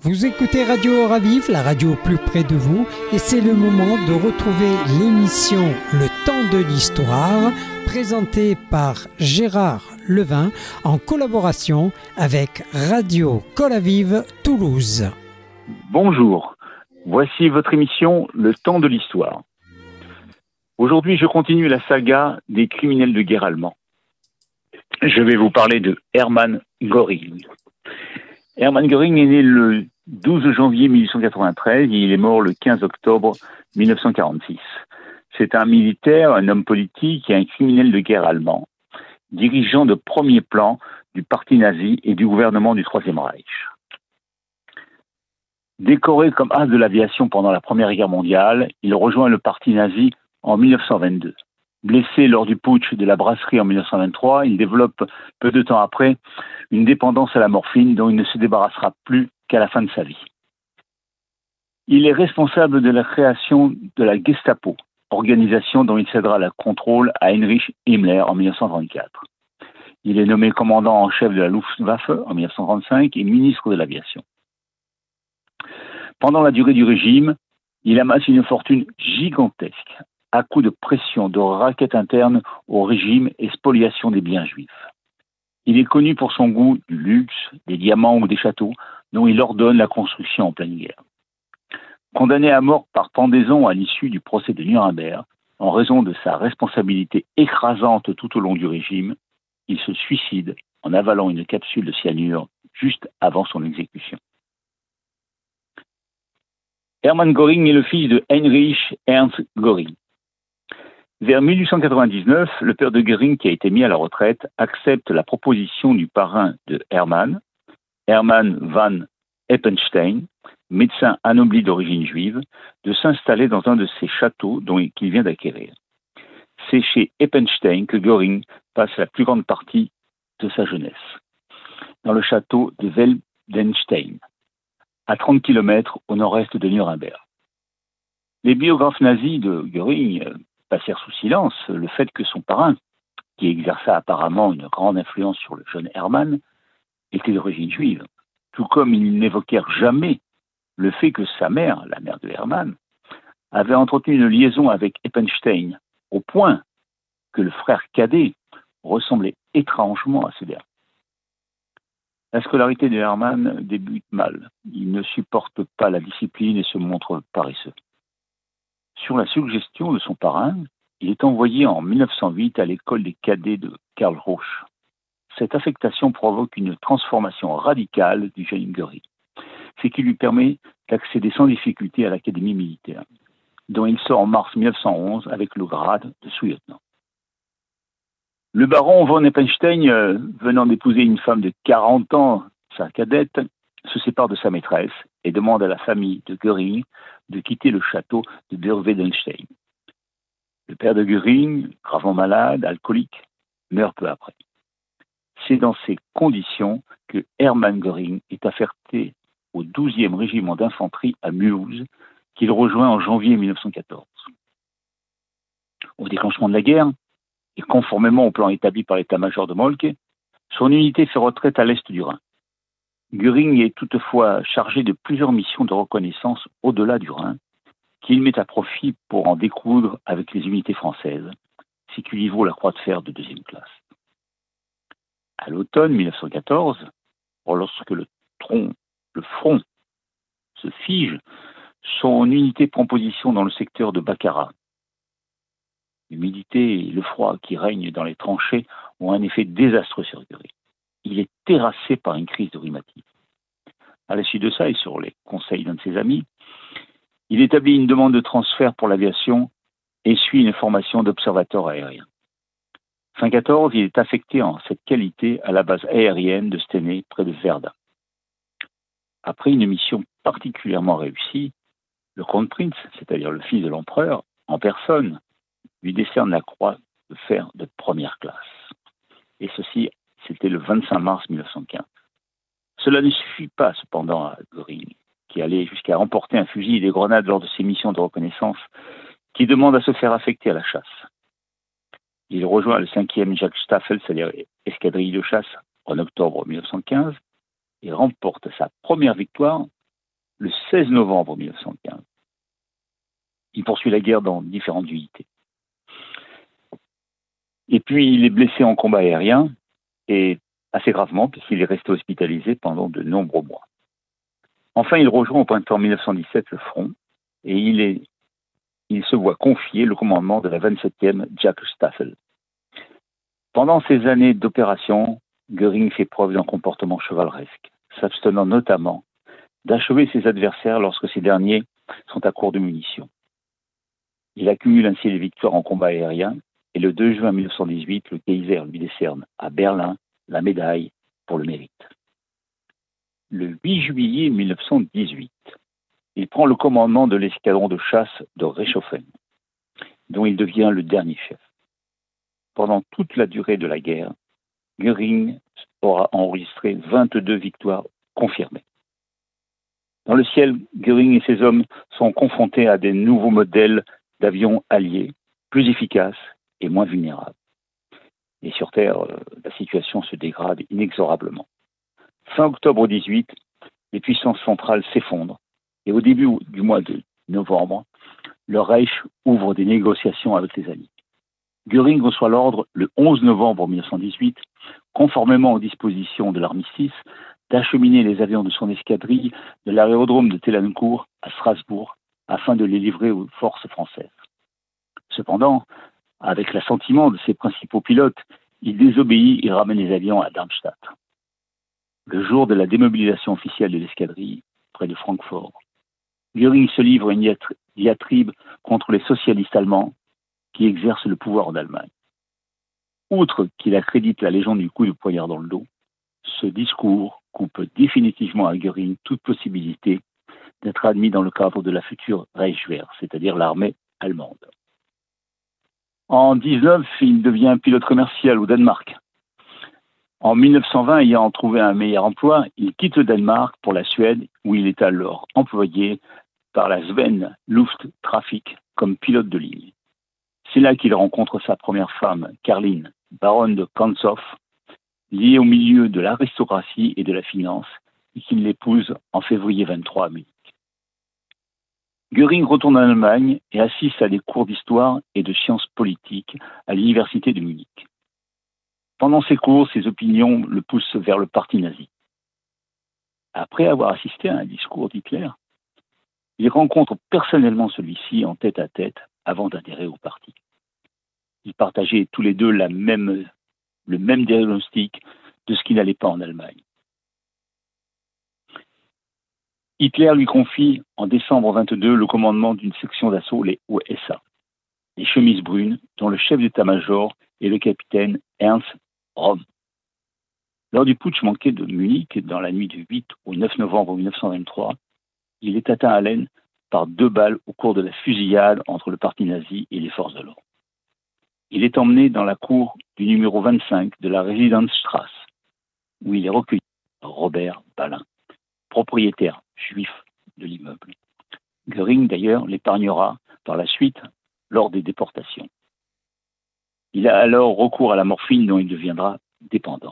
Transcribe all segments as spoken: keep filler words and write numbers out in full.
Vous écoutez Radio Ravive, la radio plus près de vous, et c'est le moment de retrouver l'émission Le Temps de l'Histoire, présentée par Gérard Levin, en collaboration avec Radio Col-Aviv Toulouse. Bonjour, voici votre émission Le Temps de l'Histoire. Aujourd'hui, je continue la saga des criminels de guerre allemands. Je vais vous parler de Hermann Göring. Hermann Göring est né le douze janvier mille huit cent quatre-vingt-treize et il est mort le quinze octobre mille neuf cent quarante-six. C'est un militaire, un homme politique et un criminel de guerre allemand, dirigeant de premier plan du parti nazi et du gouvernement du Troisième Reich. Décoré comme as de l'aviation pendant la Première Guerre mondiale, il rejoint le parti nazi en mille neuf cent vingt-deux. Blessé lors du putsch de la brasserie en mille neuf cent vingt-trois, il développe peu de temps après une dépendance à la morphine dont il ne se débarrassera plus qu'à la fin de sa vie. Il est responsable de la création de la Gestapo, organisation dont il cédera le contrôle à Heinrich Himmler en mille neuf cent trente-quatre. Il est nommé commandant en chef de la Luftwaffe en mille neuf cent trente-cinq et ministre de l'aviation. Pendant la durée du régime, il amasse une fortune gigantesque à coups de pression, de raquettes internes au régime et spoliation des biens juifs. Il est connu pour son goût du luxe, des diamants ou des châteaux dont il ordonne la construction en pleine guerre. Condamné à mort par pendaison à l'issue du procès de Nuremberg, en raison de sa responsabilité écrasante tout au long du régime, il se suicide en avalant une capsule de cyanure juste avant son exécution. Hermann Göring est le fils de Heinrich Ernst Göring. Vers mille huit cent quatre-vingt-dix-neuf, le père de Göring, qui a été mis à la retraite, accepte la proposition du parrain de Hermann, Hermann van Eppenstein, médecin anobli d'origine juive, de s'installer dans un de ces châteaux dont qu'il vient d'acquérir. C'est chez Eppenstein que Göring passe la plus grande partie de sa jeunesse, dans le château de Weldenstein, à trente kilomètres au nord-est de Nuremberg. Les biographes nazis de Göring passèrent sous silence le fait que son parrain, qui exerça apparemment une grande influence sur le jeune Hermann, était d'origine juive, tout comme ils n'évoquèrent jamais le fait que sa mère, la mère de Hermann, avait entretenu une liaison avec Eppenstein, au point que le frère cadet ressemblait étrangement à ce dernier. La scolarité de Hermann débute mal. Il ne supporte pas la discipline et se montre paresseux. Sur la suggestion de son parrain, il est envoyé en mille neuf cent huit à l'école des cadets de Karl Rauch. Cette affectation provoque une transformation radicale du jeune Göring, ce qui lui permet d'accéder sans difficulté à l'académie militaire, dont il sort en mars mille neuf cent onze avec le grade de sous-lieutenant. Le baron von Eppenstein, euh, venant d'épouser une femme de quarante ans, sa cadette, se sépare de sa maîtresse et demande à la famille de Göring de quitter le château de Dürr-Wedenstein. Le père de Göring, gravement malade, alcoolique, meurt peu après. C'est dans ces conditions que Hermann Göring est affecté au douzième régiment d'infanterie à Mulhouse, qu'il rejoint en janvier mille neuf cent quatorze. Au déclenchement de la guerre, et conformément au plan établi par l'état-major de Moltke, son unité fait retraite à l'est du Rhin. Göring est toutefois chargé de plusieurs missions de reconnaissance au-delà du Rhin, qu'il met à profit pour en découdre avec les unités françaises, ce qui lui vaut la croix de fer de deuxième classe. À l'automne mille neuf cent quatorze, lorsque le, tronc, le front se fige, son unité prend position dans le secteur de Baccarat. L'humidité et le froid qui règnent dans les tranchées ont un effet désastreux sur Göring. Il est terrassé par une crise de rhumatisme. À la suite de ça, et sur les conseils d'un de ses amis, il établit une demande de transfert pour l'aviation et suit une formation d'observateur aérien. Fin quatorze, il est affecté en cette qualité à la base aérienne de Stenay, près de Verdun. Après une mission particulièrement réussie, le Kronprinz, c'est-à-dire le fils de l'empereur, en personne, lui décerne la croix de fer de première classe. Et ceci, c'était le vingt-cinq mars mille neuf cent quinze. Cela ne suffit pas cependant à Göring, qui allait jusqu'à remporter un fusil et des grenades lors de ses missions de reconnaissance, qui demande à se faire affecter à la chasse. Il rejoint le cinquième Jagdstaffel, c'est-à-dire escadrille de chasse, en octobre mille neuf cent quinze, et remporte sa première victoire le seize novembre mille neuf cent quinze. Il poursuit la guerre dans différentes unités. Et puis, il est blessé en combat aérien, et assez gravement, puisqu'il est resté hospitalisé pendant de nombreux mois. Enfin, il rejoint au printemps mille neuf cent dix-sept le front, et il, est, il se voit confier le commandement de la vingt-septième Jagdstaffel. Pendant ces années d'opération, Göring fait preuve d'un comportement chevaleresque, s'abstenant notamment d'achever ses adversaires lorsque ces derniers sont à court de munitions. Il accumule ainsi les victoires en combat aérien, et le deux juin mille neuf cent dix-huit, le Kaiser lui décerne à Berlin la médaille pour le mérite. Le huit juillet mille neuf cent dix-huit, il prend le commandement de l'escadron de chasse de Reichshoffen, dont il devient le dernier chef. Pendant toute la durée de la guerre, Göring aura enregistré vingt-deux victoires confirmées. Dans le ciel, Göring et ses hommes sont confrontés à des nouveaux modèles d'avions alliés, plus efficaces et moins vulnérables. Et sur Terre, la situation se dégrade inexorablement. Fin octobre dix-huit, les puissances centrales s'effondrent et au début du mois de novembre, le Reich ouvre des négociations avec les Alliés. Göring reçoit l'ordre le onze novembre mille neuf cent dix-huit, conformément aux dispositions de l'armistice, d'acheminer les avions de son escadrille de l'aérodrome de Tellancourt à Strasbourg afin de les livrer aux forces françaises. Cependant, avec l'assentiment de ses principaux pilotes, il désobéit et ramène les avions à Darmstadt. Le jour de la démobilisation officielle de l'escadrille, près de Francfort, Göring se livre à une diatribe contre les socialistes allemands qui exercent le pouvoir en Allemagne. Outre qu'il accrédite la légende du coup de poignard dans le dos, ce discours coupe définitivement à Göring toute possibilité d'être admis dans le cadre de la future Reichswehr, c'est-à-dire l'armée allemande. En dix-neuf, il devient pilote commercial au Danemark. En mille neuf cent vingt, ayant trouvé un meilleur emploi, il quitte le Danemark pour la Suède, où il est alors employé par la Sven Lufttrafik comme pilote de ligne. C'est là qu'il rencontre sa première femme, Caroline, baronne de Kantzow, liée au milieu de l'aristocratie et de la finance, et qu'il l'épouse en février vingt-trois à Munich. Göring retourne en Allemagne et assiste à des cours d'histoire et de sciences politiques à l'université de Munich. Pendant ces cours, ses opinions le poussent vers le parti nazi. Après avoir assisté à un discours d'Hitler, il rencontre personnellement celui-ci en tête-à-tête avant d'adhérer au parti. Ils partageaient tous les deux la même, le même diagnostic de ce qui n'allait pas en Allemagne. Hitler lui confie en décembre vingt-deux le commandement d'une section d'assaut, les O S A, les chemises brunes, dont le chef d'état-major est le capitaine Ernst Röhm. Lors du putsch manqué de Munich, dans la nuit du huit au neuf novembre mille neuf cent vingt-trois, il est atteint à l'aine par deux balles au cours de la fusillade entre le parti nazi et les forces de l'ordre. Il est emmené dans la cour du numéro vingt-cinq de la Residenzstrasse, où il est recueilli par Robert Balin, propriétaire juif de l'immeuble. Göring, d'ailleurs, l'épargnera par la suite lors des déportations. Il a alors recours à la morphine dont il deviendra dépendant.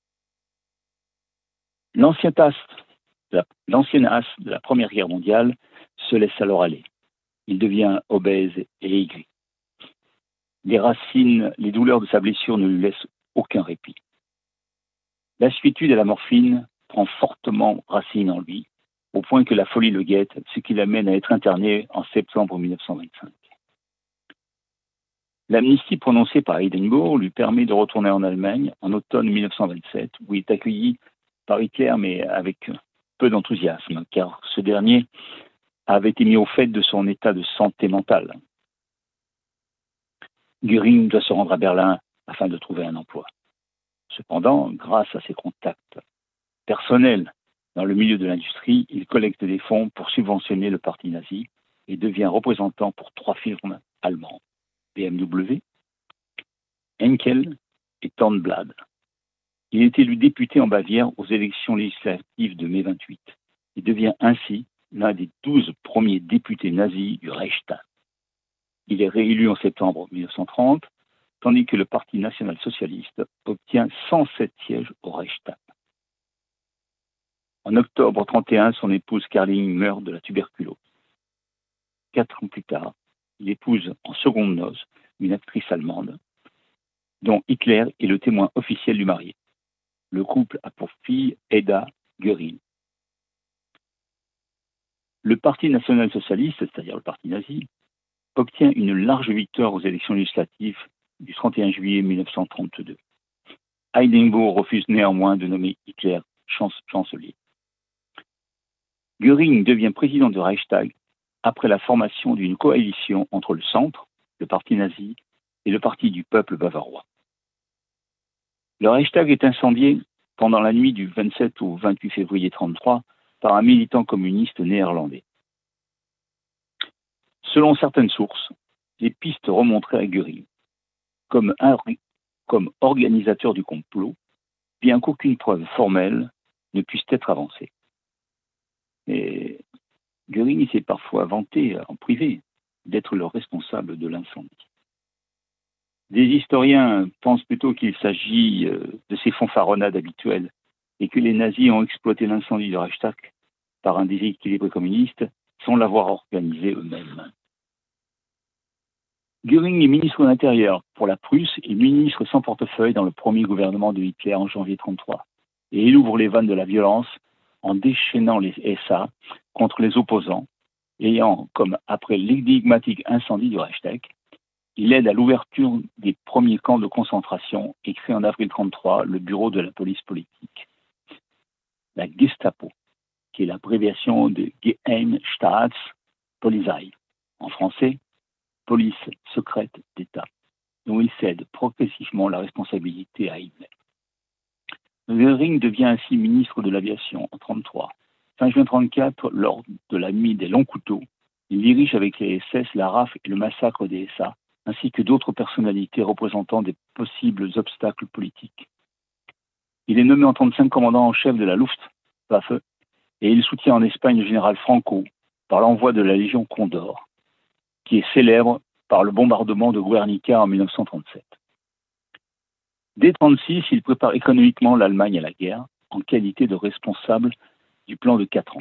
L'ancien as, l'ancien as de la Première Guerre mondiale se laisse alors aller. Il devient obèse et aigri. Les racines, les douleurs de sa blessure ne lui laissent aucun répit. Lassitude à la morphine prend fortement racine en lui, au point que la folie le guette, ce qui l'amène à être interné en septembre mille neuf cent vingt-cinq. L'amnistie prononcée par Hindenburg lui permet de retourner en Allemagne en automne mille neuf cent vingt-sept, où il est accueilli par Hitler, mais avec peu d'enthousiasme, car ce dernier avait été mis au fait de son état de santé mentale. Göring doit se rendre à Berlin afin de trouver un emploi. Cependant, grâce à ses contacts personnels dans le milieu de l'industrie, il collecte des fonds pour subventionner le parti nazi et devient représentant pour trois firmes allemandes, B M W, Henkel et Tornblad. Il est élu député en Bavière aux élections législatives de mai vingt-huit. Il devient ainsi l'un des douze premiers députés nazis du Reichstag. Il est réélu en septembre mille neuf cent trente, tandis que le Parti national-socialiste obtient cent sept sièges au Reichstag. En octobre trente et un, son épouse Karline meurt de la tuberculose. Quatre ans plus tard, il épouse en seconde noces une actrice allemande, dont Hitler est le témoin officiel du mariage. Le couple a pour fille Hedda Göring. Le Parti national-socialiste, c'est-à-dire le parti nazi, obtient une large victoire aux élections législatives du trente et un juillet mille neuf cent trente-deux. Hindenburg refuse néanmoins de nommer Hitler chancelier. Göring devient président du Reichstag après la formation d'une coalition entre le centre, le parti nazi, et le parti du peuple bavarois. Le Reichstag est incendié pendant la nuit du vingt-sept au vingt-huit février mille neuf cent trente-trois par un militant communiste néerlandais. Selon certaines sources, les pistes remonteraient à Göring comme, un, comme organisateur du complot, bien qu'aucune preuve formelle ne puisse être avancée. Mais Göring s'est parfois vanté en privé d'être le responsable de l'incendie. Des historiens pensent plutôt qu'il s'agit de ces fanfaronnades habituelles et que les nazis ont exploité l'incendie du Reichstag par un déséquilibre communiste sans l'avoir organisé eux-mêmes. Göring est ministre de l'Intérieur pour la Prusse et ministre sans portefeuille dans le premier gouvernement de Hitler en janvier mille neuf cent trente-trois. Et il ouvre les vannes de la violence en déchaînant les S A contre les opposants, ayant, comme après l'énigmatique incendie du Reichstag, il aide à l'ouverture des premiers camps de concentration et crée en avril mille neuf cent trente-trois le bureau de la police politique, la Gestapo, qui est l'abréviation de Geheimstaatspolizei, en français, police secrète d'État, dont il cède progressivement la responsabilité à Hitler. Göring devient ainsi ministre de l'Aviation en mille neuf cent trente-trois. Fin juin mille neuf cent trente-quatre, lors de la nuit des Longs Couteaux, il dirige avec les S S la rafle et le massacre des S A, ainsi que d'autres personnalités représentant des possibles obstacles politiques. Il est nommé en mille neuf cent trente-cinq commandant en chef de la Luftwaffe et il soutient en Espagne le général Franco par l'envoi de la Légion Condor, qui est célèbre par le bombardement de Guernica en mille neuf cent trente-sept. Dès mille neuf cent trente-six, il prépare économiquement l'Allemagne à la guerre en qualité de responsable du plan de quatre ans.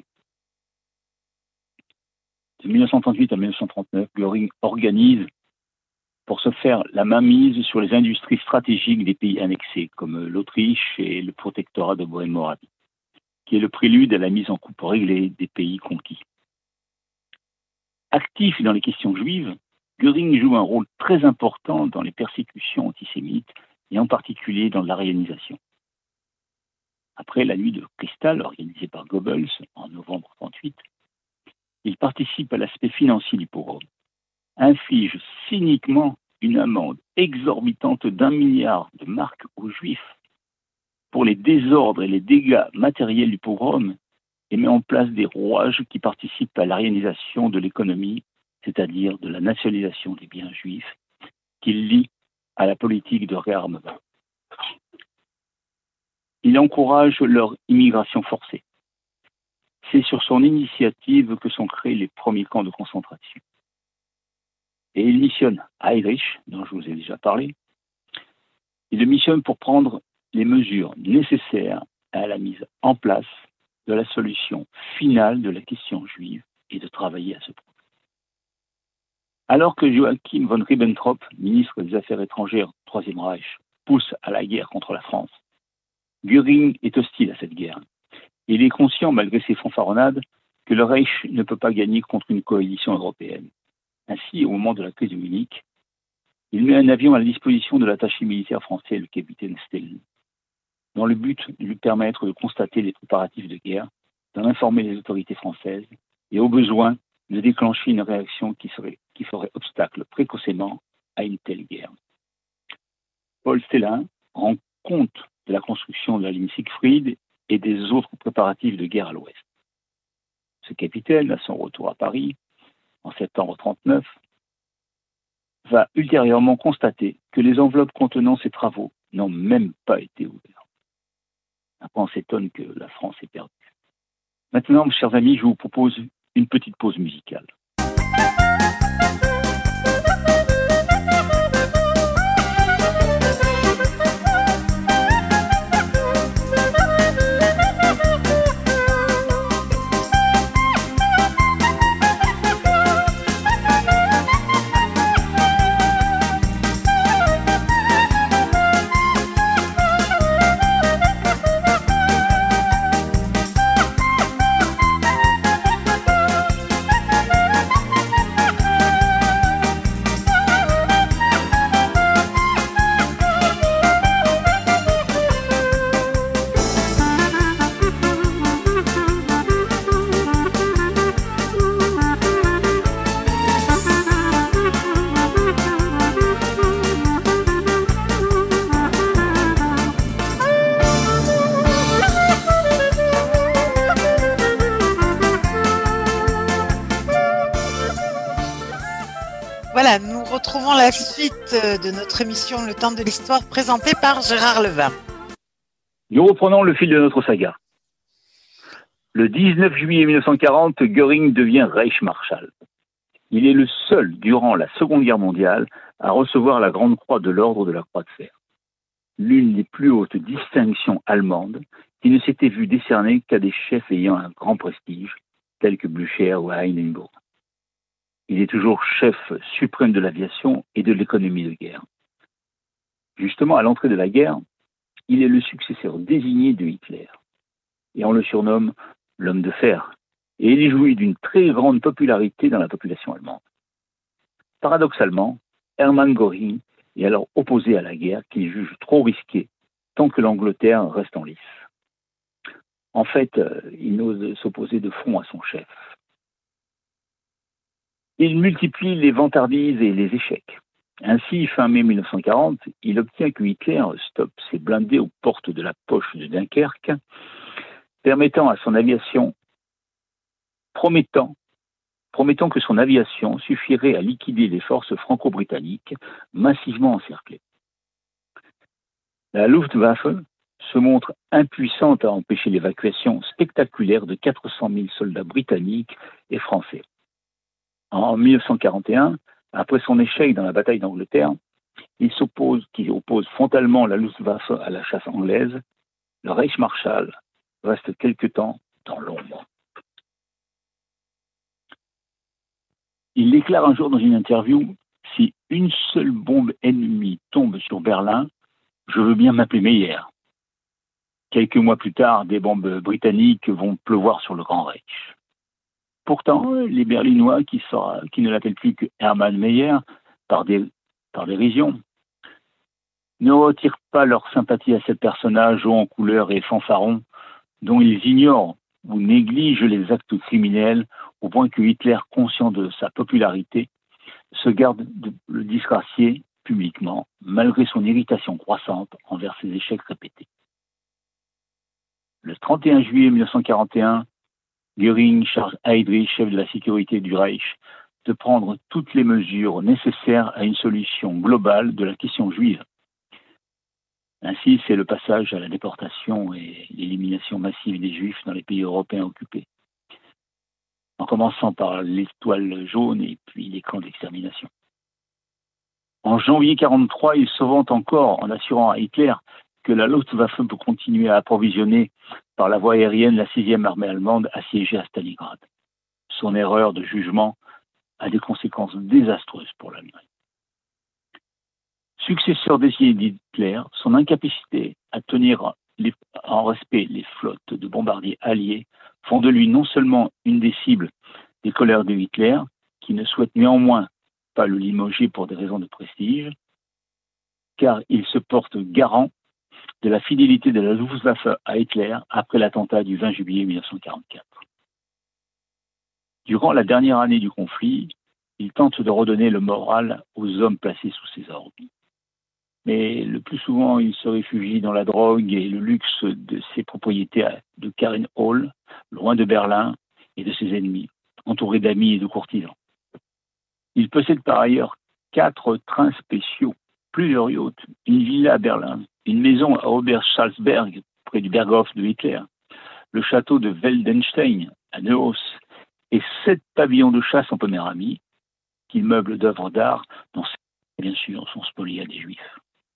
De mille neuf cent trente-huit à mille neuf cent trente-neuf, Göring organise pour se faire la mainmise sur les industries stratégiques des pays annexés, comme l'Autriche et le protectorat de Bohême-Moravie, qui est le prélude à la mise en coupe réglée des pays conquis. Actif dans les questions juives, Göring joue un rôle très important dans les persécutions antisémites et en particulier dans l'aryanisation. Après la nuit de cristal organisée par Goebbels en novembre mille neuf cent trente-huit, il participe à l'aspect financier du pogrom, inflige cyniquement une amende exorbitante d'un milliard de marques aux Juifs pour les désordres et les dégâts matériels du pogrom et met en place des rouages qui participent à l'aryanisation de l'économie, c'est-à-dire de la nationalisation des biens juifs, qu'il lie à la politique de réarmement. Il encourage leur immigration forcée. C'est sur son initiative que sont créés les premiers camps de concentration. Et il missionne Heydrich, dont je vous ai déjà parlé. Il le missionne pour prendre les mesures nécessaires à la mise en place de la solution finale de la question juive et de travailler à ce point. Alors que Joachim von Ribbentrop, ministre des Affaires étrangères du Troisième Reich, pousse à la guerre contre la France, Göring est hostile à cette guerre. Il est conscient, malgré ses fanfaronnades, que le Reich ne peut pas gagner contre une coalition européenne. Ainsi, au moment de la crise de Munich, il met un avion à la disposition de l'attaché militaire français, le capitaine Stelli, dans le but de lui permettre de constater les préparatifs de guerre, d'en informer les autorités françaises et, au besoin, de déclencher une réaction qui, serait, qui ferait obstacle précocement à une telle guerre. Paul Stellin rend compte de la construction de la ligne Siegfried et des autres préparatifs de guerre à l'ouest. Ce capitaine, à son retour à Paris, en septembre mille neuf cent trente-neuf, va ultérieurement constater que les enveloppes contenant ces travaux n'ont même pas été ouvertes. Après, on s'étonne que la France ait perdu. Maintenant, chers amis, je vous propose une petite pause musicale. Voilà, nous retrouvons la suite de notre émission Le temps de l'histoire présentée par Gérard Levin. Nous reprenons le fil de notre saga. Le dix-neuf juillet mille neuf cent quarante, Göring devient Reichsmarschall. Il est le seul, durant la Seconde Guerre mondiale, à recevoir la Grande Croix de l'Ordre de la Croix de Fer, l'une des plus hautes distinctions allemandes qui ne s'était vue décerner qu'à des chefs ayant un grand prestige, tels que Blücher ou Hindenburg. Il est toujours chef suprême de l'aviation et de l'économie de guerre. Justement, à l'entrée de la guerre, il est le successeur désigné de Hitler. Et on le surnomme l'homme de fer. Et il jouit d'une très grande popularité dans la population allemande. Paradoxalement, Hermann Göring est alors opposé à la guerre qu'il juge trop risquée tant que l'Angleterre reste en lice. En fait, il n'ose s'opposer de front à son chef. Il multiplie les vantardises et les échecs. Ainsi, fin mai mille neuf cent quarante, il obtient que Hitler stoppe ses blindés aux portes de la poche de Dunkerque, permettant à son aviation, promettant, promettant que son aviation suffirait à liquider les forces franco-britanniques massivement encerclées. La Luftwaffe se montre impuissante à empêcher l'évacuation spectaculaire de quatre cent mille soldats britanniques et français. En mille neuf cent quarante et un, après son échec dans la bataille d'Angleterre, il s'oppose, qui oppose frontalement la Luftwaffe à la chasse anglaise. Le Reichsmarschall reste quelque temps dans l'ombre. Il déclare un jour dans une interview « Si une seule bombe ennemie tombe sur Berlin, je veux bien m'appeler Meyer. » Quelques mois plus tard, des bombes britanniques vont pleuvoir sur le Grand Reich. Pourtant, les Berlinois, qui, sera, qui ne l'appellent plus que Hermann Meyer, par, des, par dérision, ne retirent pas leur sympathie à ce personnage haut en couleur et fanfaron, dont ils ignorent ou négligent les actes criminels au point que Hitler, conscient de sa popularité, se garde de le disgracier publiquement, malgré son irritation croissante envers ses échecs répétés. Le trente et un juillet mille neuf cent quarante et un, Göring charge Heydrich, chef de la sécurité du Reich, de prendre toutes les mesures nécessaires à une solution globale de la question juive. Ainsi, c'est le passage à la déportation et l'élimination massive des Juifs dans les pays européens occupés, en commençant par l'étoile jaune et puis les camps d'extermination. En janvier mille neuf cent quarante-trois, il se vante encore en assurant à Hitler que la Luftwaffe peut continuer à approvisionner par la voie aérienne la sixième armée allemande assiégée à Stalingrad. Son erreur de jugement a des conséquences désastreuses pour l'Allemagne. Successeur désigné d'Hitler, son incapacité à tenir les, en respect les flottes de bombardiers alliés font de lui non seulement une des cibles des colères de Hitler, qui ne souhaite néanmoins pas le limoger pour des raisons de prestige, car il se porte garant de la fidélité de la Luftwaffe à Hitler après l'attentat du vingt juillet mille neuf cent quarante-quatre. Durant la dernière année du conflit, il tente de redonner le moral aux hommes placés sous ses ordres. Mais le plus souvent, il se réfugie dans la drogue et le luxe de ses propriétés de Karen Hall, loin de Berlin et de ses ennemis, entouré d'amis et de courtisans. Il possède par ailleurs quatre trains spéciaux, plusieurs yachts, une villa à Berlin, une maison à Obersalzberg, près du Berghof de Hitler, le château de Weldenstein à Neuhaus et sept pavillons de chasse en Poméranie, qu'il meuble d'œuvres d'art dont, bien sûr, sont spoliés à des Juifs.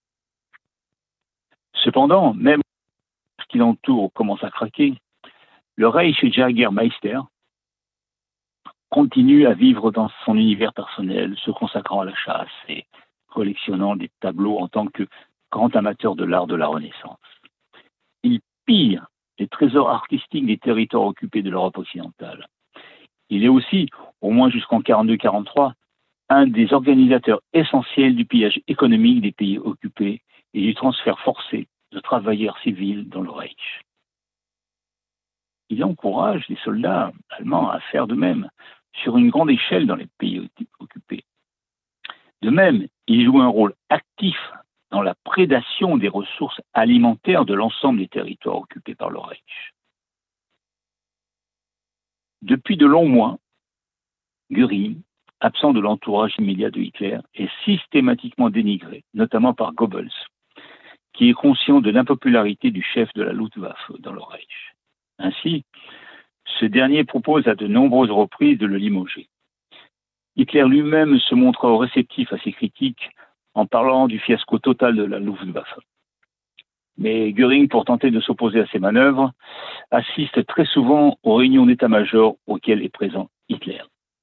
Cependant, même ce qui l'entoure commence à craquer, le Reichsjägermeister continue à vivre dans son univers personnel, se consacrant à la chasse et collectionnant des tableaux en tant que grand amateur de l'art de la Renaissance. Il pille les trésors artistiques des territoires occupés de l'Europe occidentale. Il est aussi, au moins jusqu'en quarante-deux quarante-trois, un des organisateurs essentiels du pillage économique des pays occupés et du transfert forcé de travailleurs civils dans le Reich. Il encourage les soldats allemands à faire de même, sur une grande échelle dans les pays occupés. De même, il joue un rôle actif dans la prédation des ressources alimentaires de l'ensemble des territoires occupés par le Reich. Depuis de longs mois, Göring absent de l'entourage immédiat de Hitler, est systématiquement dénigré, notamment par Goebbels, qui est conscient de l'impopularité du chef de la Luftwaffe dans le Reich. Ainsi, ce dernier propose à de nombreuses reprises de le limoger. Hitler lui-même se montre réceptif à ces critiques en parlant du fiasco total de la Luftwaffe. Mais Göring, pour tenter de s'opposer à ces manœuvres, assiste très souvent aux réunions d'état-major auxquelles est présent Hitler.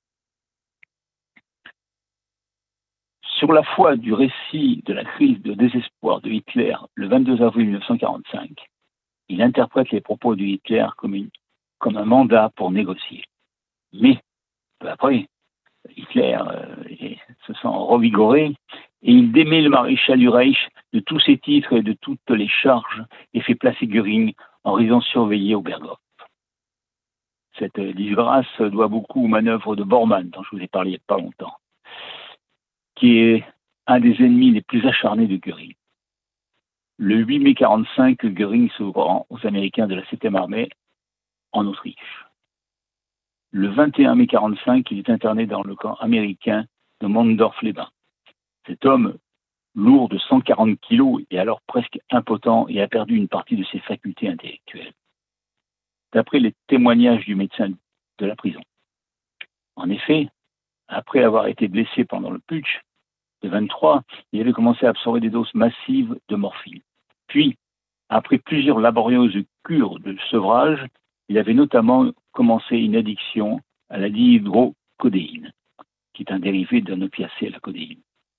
Sur la foi du récit de la crise de désespoir de Hitler le vingt-deux avril mille neuf cent quarante-cinq, il interprète les propos de Hitler comme, une, comme un mandat pour négocier. Mais, peu après, Hitler euh, se sent revigoré et il démet le maréchal du Reich de tous ses titres et de toutes les charges et fait placer Göring en résidence surveillée au Berghof. Cette disgrâce doit beaucoup aux manœuvres de Bormann, dont je vous ai parlé il n'y a pas longtemps, qui est un des ennemis les plus acharnés de Göring. Le huit mai quarante-cinq, Göring se rend aux Américains de la septième armée en Autriche. Le vingt et un mai quarante-cinq, il est interné dans le camp américain de Mondorf-les-Bains. Cet homme, lourd de cent quarante kilos et alors presque impotent, et a perdu une partie de ses facultés intellectuelles, d'après les témoignages du médecin de la prison. En effet, après avoir été blessé pendant le putsch de vingt-trois, il avait commencé à absorber des doses massives de morphine. Puis, après plusieurs laborieuses cures de sevrage, il avait notamment commencé une addiction à la dihydrocodéine, qui est un dérivé d'un opiacé à la codéine.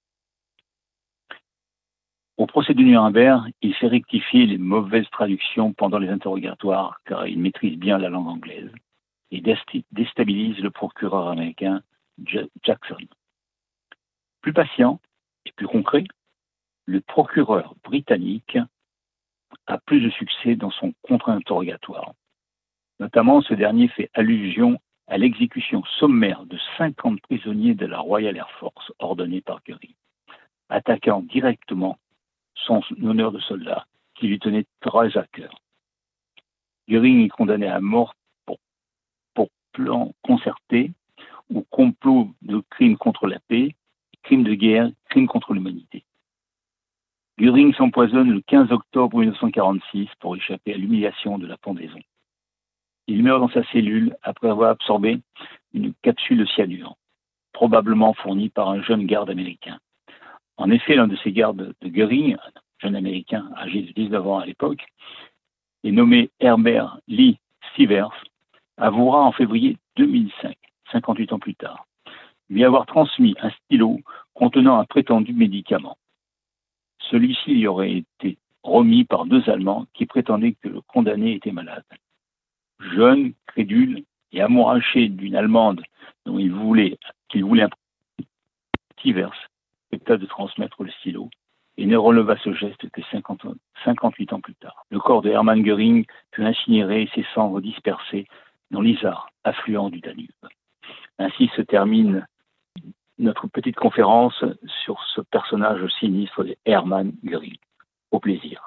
Au procès de Nuremberg, il fait rectifier les mauvaises traductions pendant les interrogatoires, car il maîtrise bien la langue anglaise, et déstabilise le procureur américain Jackson. Plus patient et plus concret, le procureur britannique a plus de succès dans son contre-interrogatoire. Notamment, ce dernier fait allusion à l'exécution sommaire de cinquante prisonniers de la Royal Air Force ordonnée par Göring, attaquant directement son honneur de soldat qui lui tenait très à cœur. Göring est condamné à mort pour, pour plan concerté ou complot de crimes contre la paix, crimes de guerre, crimes contre l'humanité. Göring s'empoisonne le quinze octobre mille neuf cent quarante-six pour échapper à l'humiliation de la pendaison. Il meurt dans sa cellule après avoir absorbé une capsule de cyanure, probablement fournie par un jeune garde américain. En effet, l'un de ces gardes de Göring, un jeune américain âgé de dix-neuf ans à l'époque, et nommé Herbert Lee Sivers, avouera en février deux mille cinq, cinquante-huit ans plus tard, lui avoir transmis un stylo contenant un prétendu médicament. Celui-ci lui aurait été remis par deux Allemands qui prétendaient que le condamné était malade. Jeune, crédule et amouraché d'une Allemande dont il voulait, qu'il voulait impressionner, Sivers accepta de transmettre le stylo et ne releva ce geste que cinquante, cinquante-huit ans plus tard. Le corps de Hermann Göring fut incinéré et ses cendres dispersées dans l'Isar, affluent du Danube. Ainsi se termine notre petite conférence sur ce personnage sinistre de Hermann Göring. Au plaisir.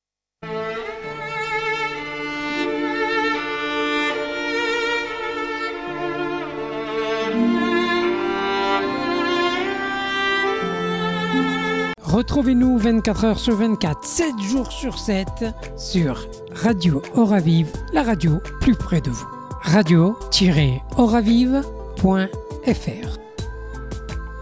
Retrouvez-nous vingt-quatre heures sur vingt-quatre, sept jours sur sept sur Radio Oravive, la radio plus près de vous. radio tiret oravive point f r